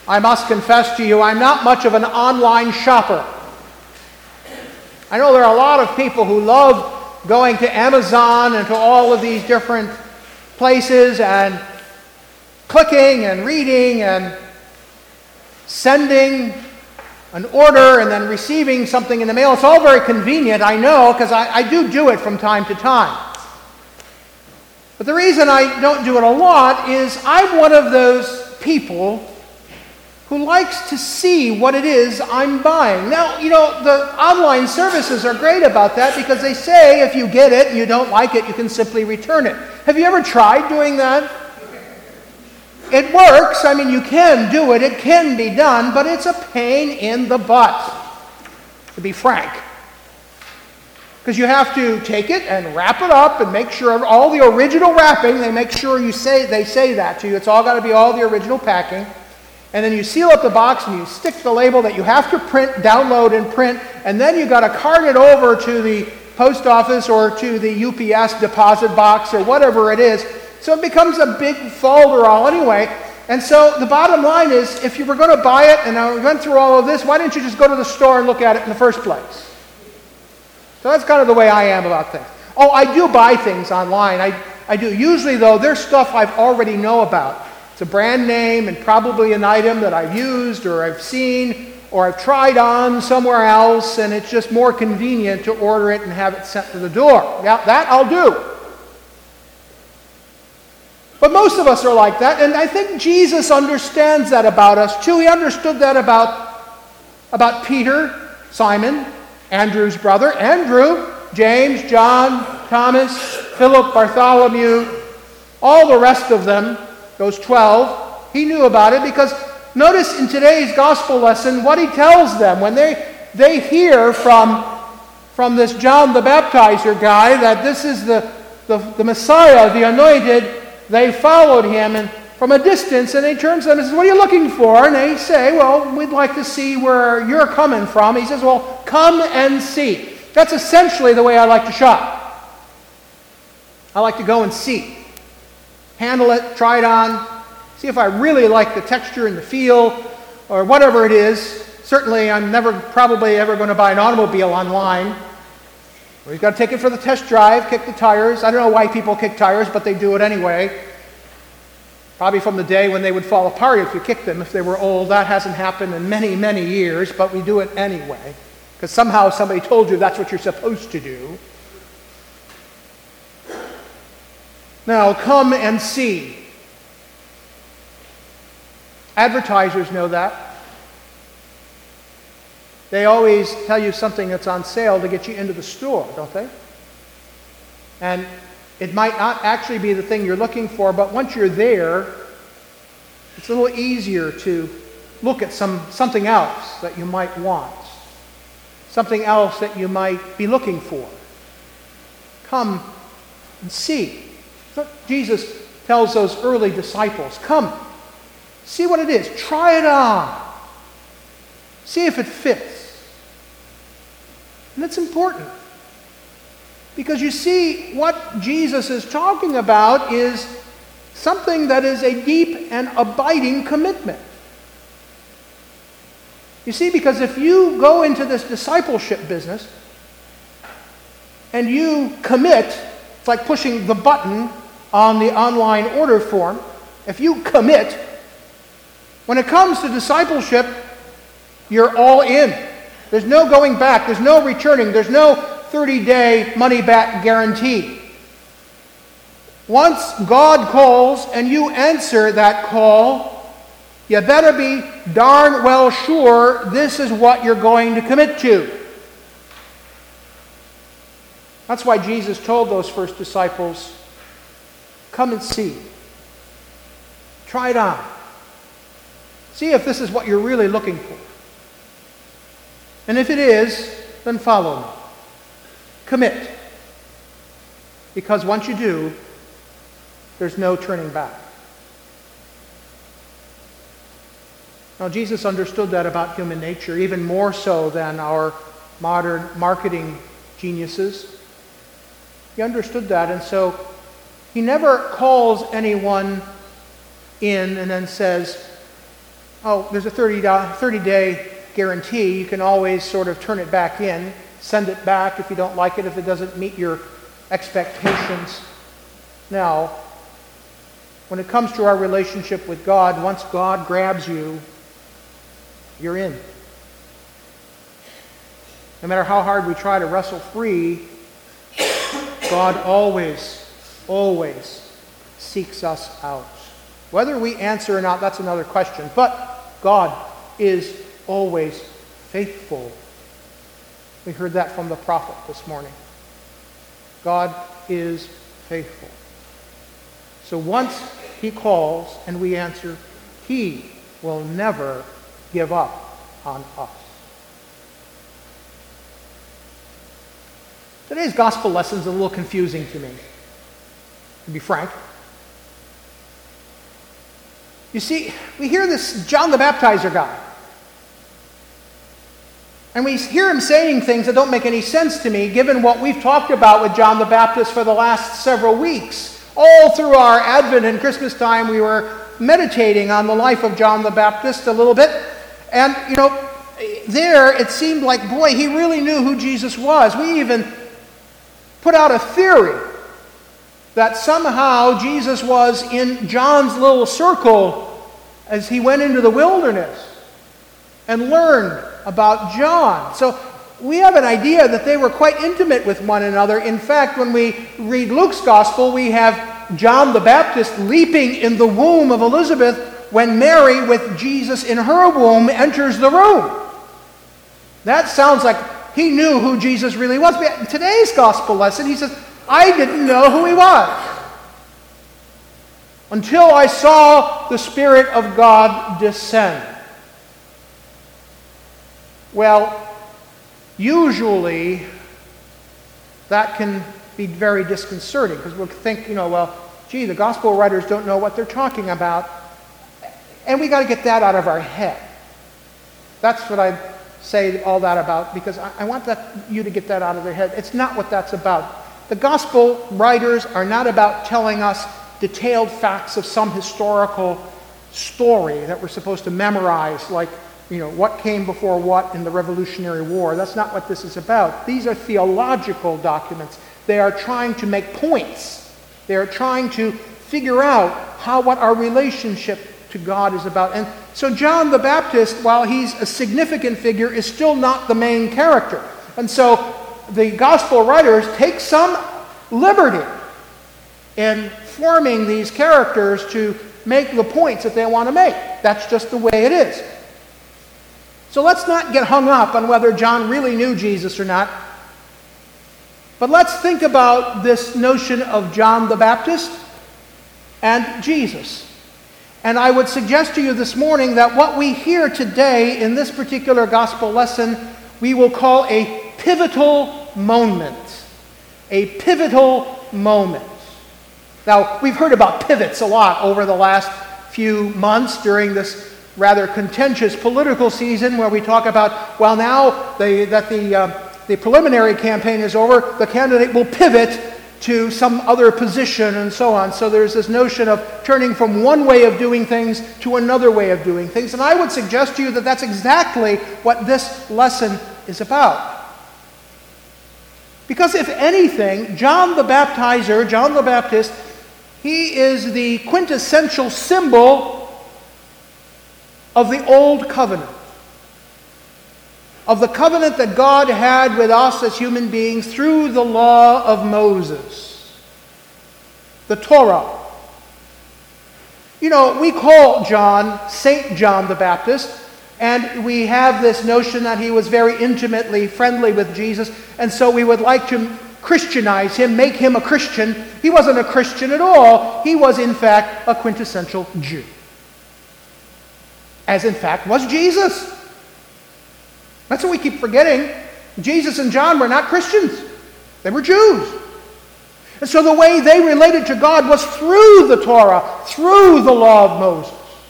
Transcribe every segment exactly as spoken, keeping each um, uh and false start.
I must confess to you, I'm not much of an online shopper. I know there are a lot of people who love going to Amazon and to all of these different places and clicking and reading and sending an order and then receiving something in the mail. It's all very convenient, I know, because I, I do do it from time to time. But the reason I don't do it a lot is I'm one of those people who likes to see what it is I'm buying. Now, you know, the online services are great about that because they say if you get it and you don't like it, you can simply return it. Have you ever tried doing that? It works. I mean, you can do it. It can be done, but it's a pain in the butt, to be frank. Because you have to take it and wrap it up and make sure all the original wrapping, they make sure you say they say that to you. It's all got to be all the original packing. And then you seal up the box and you stick the label that you have to print, download and print, and then you got to cart it over to the post office or to the U P S deposit box or whatever it is. So it becomes a big folderol anyway. And so the bottom line is, if you were going to buy it and I went through all of this, why didn't you just go to the store and look at it in the first place? So that's kind of the way I am about things. Oh, I do buy things online. I, I do. Usually, though, there's stuff I've already know about. It's a brand name and probably an item that I've used or I've seen or I've tried on somewhere else, and it's just more convenient to order it and have it sent to the door. Yeah, that I'll do. But most of us are like that, and I think Jesus understands that about us too. He understood that about, about Peter, Simon, Andrew's brother, Andrew, James, John, Thomas, Philip, Bartholomew, all the rest of them, those twelve. He knew about it because notice in today's gospel lesson what he tells them when they, they hear from, from this John the Baptizer guy that this is the, the, the Messiah, the anointed. They followed him and from a distance, and he turns to them and says, "What are you looking for?" And they say, "Well, we'd like to see where you're coming from." He says, "Well, come and see." That's essentially the way I like to shop. I like to go and see. Handle it, try it on, see if I really like the texture and the feel, or whatever it is. Certainly, I'm never probably ever going to buy an automobile online. We've got to take it for the test drive, kick the tires. I don't know why people kick tires, but they do it anyway. Probably from the day when they would fall apart if you kicked them, if they were old. That hasn't happened in many, many years, but we do it anyway. Because somehow somebody told you that's what you're supposed to do. Now, come and see. Advertisers know that. They always tell you something that's on sale to get you into the store, don't they? And it might not actually be the thing you're looking for, but once you're there, it's a little easier to look at some something else that you might want, something else that you might be looking for. Come and see. Jesus tells those early disciples, come, see what it is. Try it on. See if it fits. And that's important. Because you see, what Jesus is talking about is something that is a deep and abiding commitment. You see, because if you go into this discipleship business and you commit, it's like pushing the button on the online order form. If you commit, when it comes to discipleship, you're all in. There's no going back. There's no returning. There's no thirty-day money-back guarantee. Once God calls and you answer that call, you better be darn well sure this is what you're going to commit to. That's why Jesus told those first disciples, come and see. Try it on. See if this is what you're really looking for. And if it is, then follow me. Commit. Because once you do, there's no turning back. Now, Jesus understood that about human nature, even more so than our modern marketing geniuses. He understood that, and so he never calls anyone in and then says, oh, there's a thirty-day guarantee. You can always sort of turn it back in, send it back if you don't like it, if it doesn't meet your expectations. Now, when it comes to our relationship with God, once God grabs you, you're in. No matter how hard we try to wrestle free, God always, always seeks us out. Whether we answer or not, that's another question. But God is always faithful. We heard that from the prophet this morning. God is faithful. So once he calls and we answer, he will never give up on us. Today's gospel lesson is a little confusing to me, to be frank. You see, we hear this John the Baptizer guy. And we hear him saying things that don't make any sense to me, given what we've talked about with John the Baptist for the last several weeks. All through our Advent and Christmas time, we were meditating on the life of John the Baptist a little bit. And, you know, there it seemed like, boy, he really knew who Jesus was. We even put out a theory that somehow Jesus was in John's little circle as he went into the wilderness and learned about John. So we have an idea that they were quite intimate with one another. In fact, when we read Luke's gospel, we have John the Baptist leaping in the womb of Elizabeth when Mary, with Jesus in her womb, enters the room. That sounds like he knew who Jesus really was. But in today's gospel lesson, he says, I didn't know who he was until I saw the Spirit of God descend. Well, usually that can be very disconcerting because we'll think, you know, well, gee, the gospel writers don't know what they're talking about. And we got to get that out of our head. That's what I say all that about, because I, I want that, you to get that out of their head. It's not what that's about. The gospel writers are not about telling us detailed facts of some historical story that we're supposed to memorize, like, you know, what came before what in the Revolutionary War. That's not what this is about. These are theological documents. They are trying to make points. They are trying to figure out how what our relationship to God is about. And so John the Baptist, while he's a significant figure, is still not the main character. And so the gospel writers take some liberty in forming these characters to make the points that they want to make. That's just the way it is. So let's not get hung up on whether John really knew Jesus or not. But let's think about this notion of John the Baptist and Jesus. And I would suggest to you this morning that what we hear today in this particular gospel lesson, we will call a pivotal moment. A pivotal moment. Now, we've heard about pivots a lot over the last few months during this rather contentious political season where we talk about, well, now the, that the, uh, the preliminary campaign is over, the candidate will pivot to some other position and so on. So there's this notion of turning from one way of doing things to another way of doing things. And I would suggest to you that that's exactly what this lesson is about. Because if anything, John the Baptizer, John the Baptist, he is the quintessential symbol of the old covenant. Of the covenant that God had with us as human beings through the law of Moses. The Torah. You know, we call John Saint John the Baptist, and we have this notion that he was very intimately friendly with Jesus, and so we would like to Christianize him, make him a Christian. He wasn't a Christian at all. He was, in fact, a quintessential Jew. As, in fact, was Jesus. That's what we keep forgetting. Jesus and John were not Christians. They were Jews. And so the way they related to God was through the Torah, through the law of Moses.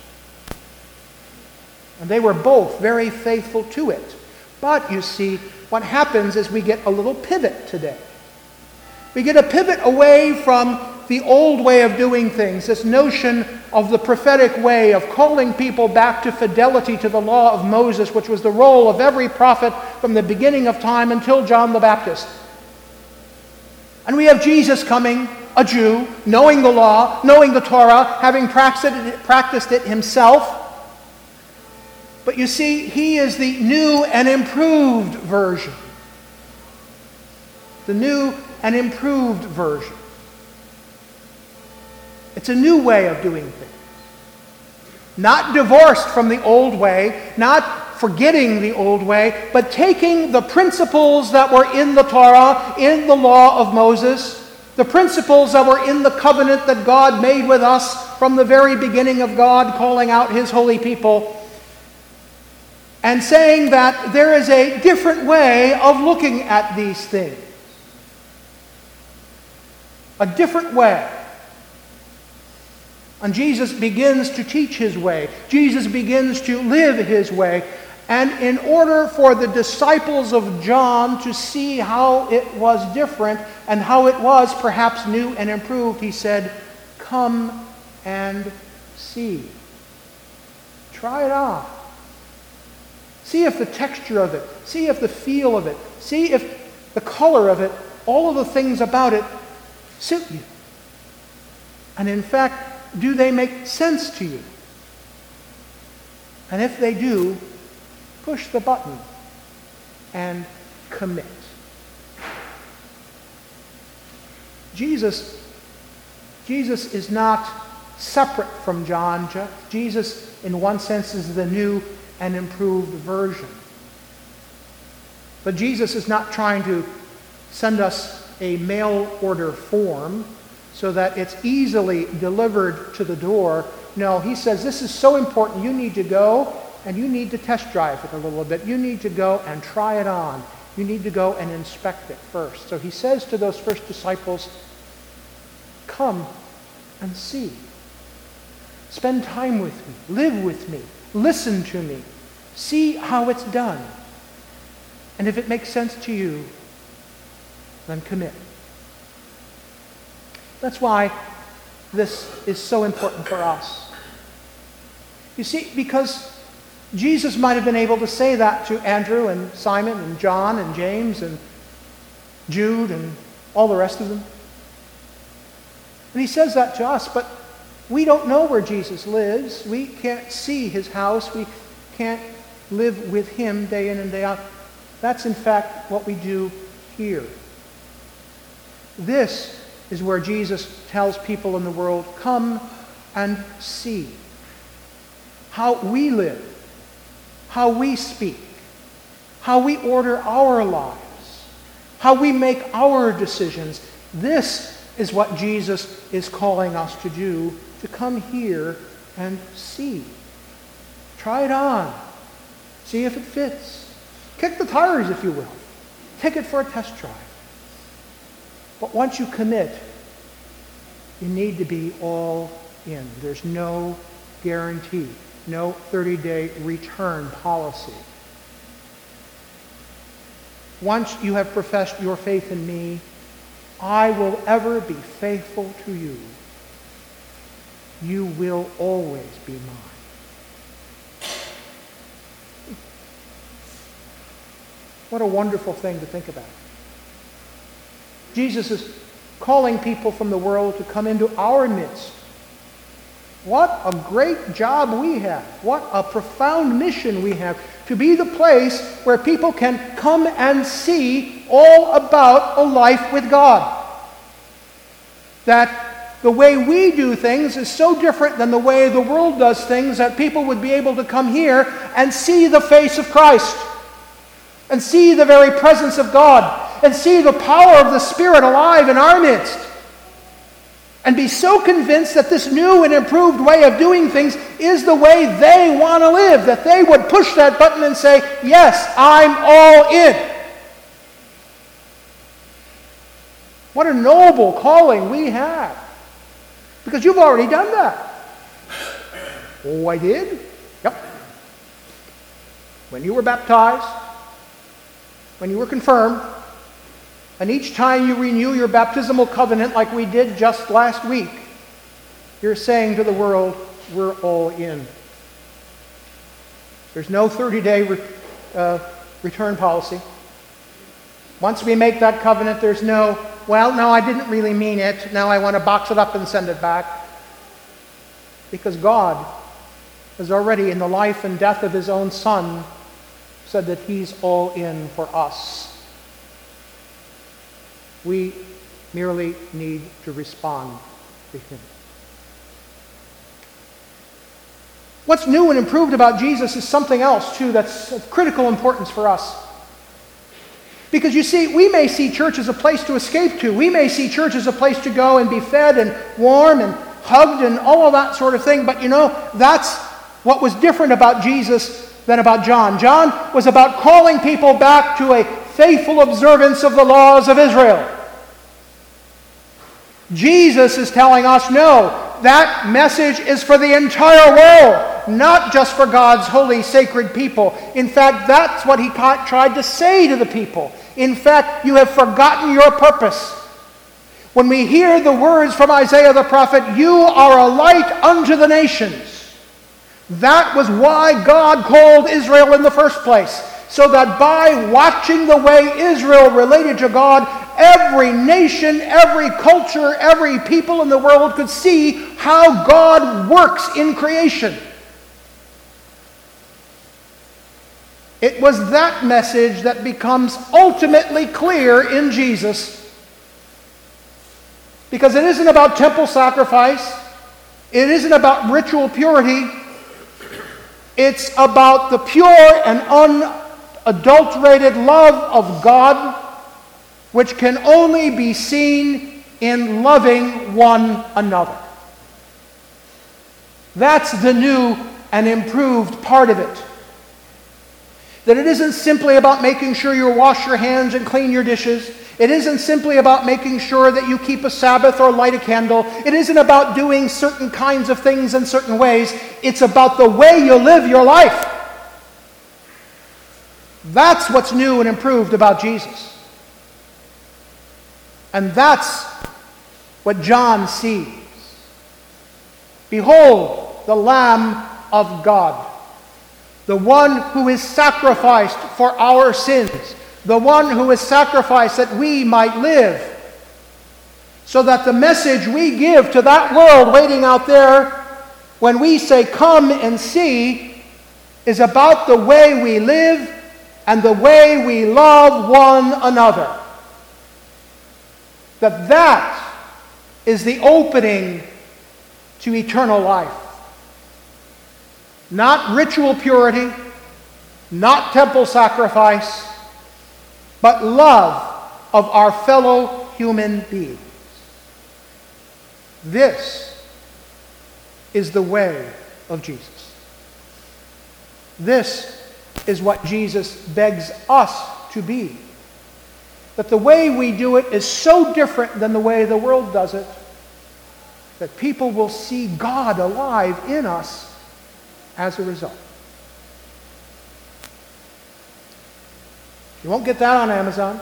And they were both very faithful to it. But, you see, what happens is we get a little pivot today. We get a pivot away from the old way of doing things, this notion of the prophetic way of calling people back to fidelity to the law of Moses, which was the role of every prophet from the beginning of time until John the Baptist. And we have Jesus coming, a Jew, knowing the law, knowing the Torah, having practiced it, practiced it himself. But you see, he is the new and improved version. The new and improved version. It's a new way of doing things. Not divorced from the old way, not forgetting the old way, but taking the principles that were in the Torah, in the law of Moses, the principles that were in the covenant that God made with us from the very beginning of God calling out his holy people, and saying that there is a different way of looking at these things. A different way. And Jesus begins to teach his way. Jesus begins to live his way. And in order for the disciples of John to see how it was different and how it was perhaps new and improved, he said, "Come and see. Try it on. See if the texture of it, see if the feel of it, see if the color of it, all of the things about it suit you. And in fact, do they make sense to you? And if they do, push the button and commit." Jesus, Jesus is not separate from John. Jesus, in one sense, is the new and improved version. But Jesus is not trying to send us a mail order form so that it's easily delivered to the door. No, he says this is so important. You need to go and you need to test drive it a little bit. You need to go and try it on. You need to go and inspect it first. So he says to those first disciples, "Come and see. Spend time with me. Live with me. Listen to me. See how it's done. And if it makes sense to you, then commit." That's why this is so important for us. You see, because Jesus might have been able to say that to Andrew and Simon and John and James and Jude and all the rest of them. And he says that to us, but we don't know where Jesus lives. We can't see his house. We can't live with him day in and day out. That's in fact what we do here. This is where Jesus tells people in the world, "Come and see how we live, how we speak, how we order our lives, how we make our decisions." This is what Jesus is calling us to do, to come here and see. Try it on. See if it fits. Kick the tires, if you will. Take it for a test drive. But once you commit, you need to be all in. There's no guarantee, no thirty-day return policy. Once you have professed your faith in me, I will ever be faithful to you. You will always be mine. What a wonderful thing to think about. Jesus is calling people from the world to come into our midst. What a great job we have. What a profound mission we have, to be the place where people can come and see all about a life with God. That the way we do things is so different than the way the world does things that people would be able to come here and see the face of Christ, and see the very presence of God, and see the power of the Spirit alive in our midst, and be so convinced that this new and improved way of doing things is the way they want to live, that they would push that button and say, "Yes, I'm all in." What a noble calling we have. Because you've already done that. Oh, I did? Yep. When you were baptized, when you were confirmed, And each time you renew your baptismal covenant like we did just last week, you're saying to the world, we're all in. There's no thirty-day re- uh, return policy. Once we make that covenant, there's no, well, no, I didn't really mean it. Now I want to box it up and send it back. Because God has already, in the life and death of his own Son, said that he's all in for us. We merely need to respond to him. What's new and improved about Jesus is something else, too, that's of critical importance for us. Because you see, we may see church as a place to escape to. We may see church as a place to go and be fed and warm and hugged and all of that sort of thing. But you know, that's what was different about Jesus than about John. John was about calling people back to a faithful observance of the laws of Israel. Jesus is telling us, no, that message is for the entire world, not just for God's holy, sacred people. In fact, that's what he tried to say to the people. In fact, you have forgotten your purpose. When we hear the words from Isaiah the prophet, you are a light unto the nations. That was why God called Israel in the first place. So that by watching the way Israel related to God, every nation, every culture, every people in the world could see how God works in creation. It was that message that becomes ultimately clear in Jesus. Because it isn't about temple sacrifice. It isn't about ritual purity. It's about the pure and unadulterated love of God, which can only be seen in loving one another. That's the new and improved part of it. That it isn't simply about making sure you wash your hands and clean your dishes. It isn't simply about making sure that you keep a Sabbath or light a candle. It isn't about doing certain kinds of things in certain ways. It's about the way you live your life. That's what's new and improved about Jesus. And that's what John sees. Behold, the Lamb of God. The one who is sacrificed for our sins. The one who is sacrificed that we might live. So that the message we give to that world waiting out there, when we say, come and see, is about the way we live and the way we love one another. That that is the opening to eternal life. Not ritual purity, not temple sacrifice, but love of our fellow human beings. This is the way of Jesus. This is what Jesus begs us to be. That the way we do it is so different than the way the world does it, that people will see God alive in us as a result. You won't get that on Amazon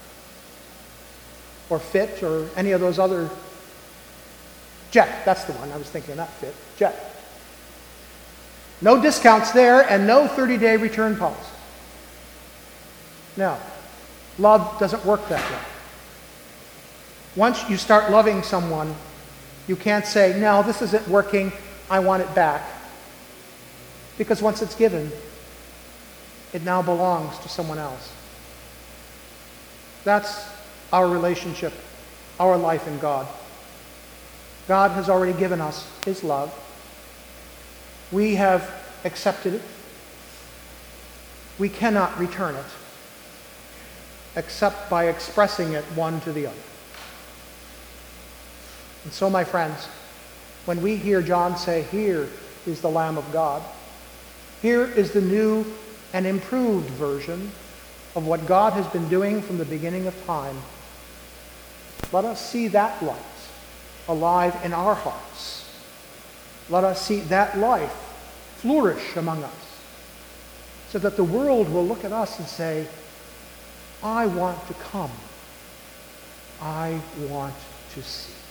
or Fit or any of those other. Jet, that's the one I was thinking, not Fit. Jet. No discounts there and no thirty-day return policy. No. Love doesn't work that way. Once you start loving someone, you can't say, no, this isn't working, I want it back. Because once it's given, it now belongs to someone else. That's our relationship, our life in God. God has already given us his love. We have accepted it. We cannot return it except by expressing it one to the other. And so, my friends, when we hear John say, here is the Lamb of God, here is the new and improved version of what God has been doing from the beginning of time, let us see that light alive in our hearts. Let us see that life flourish among us, so that the world will look at us and say, I want to come I want to see.